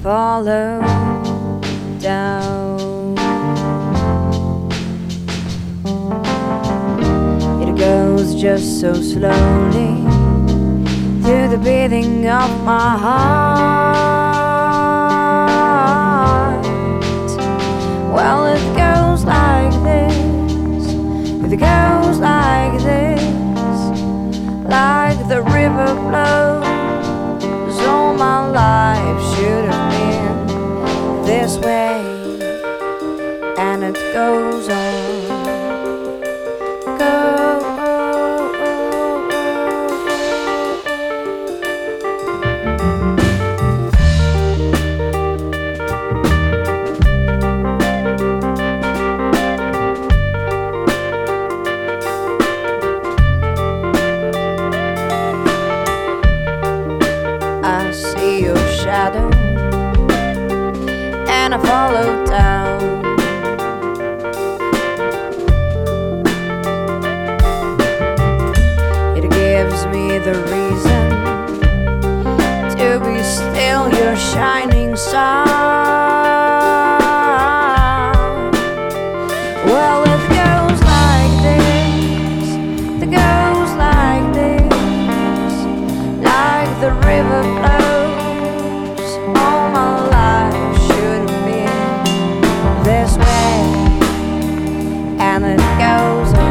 follow down. It goes just so slowly through the beating of my heart. Well, it goes like this, it goes like this, like the river flows. All my life should have been this way, and it goes on. I see your shadow and I follow down. It gives me the reason to be still, your shining sun. Well, it goes like this, it goes like this, like the river flows. All my life should have been this way, and it goes on.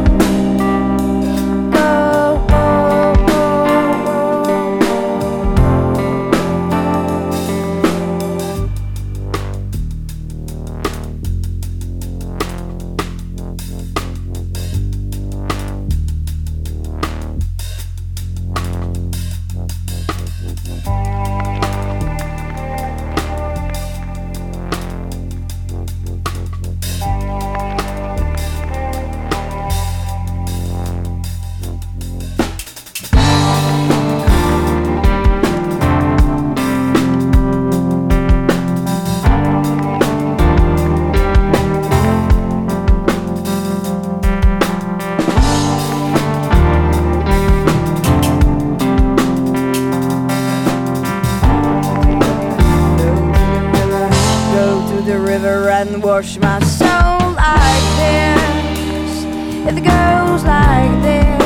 The river and wash my soul like this. It goes like this.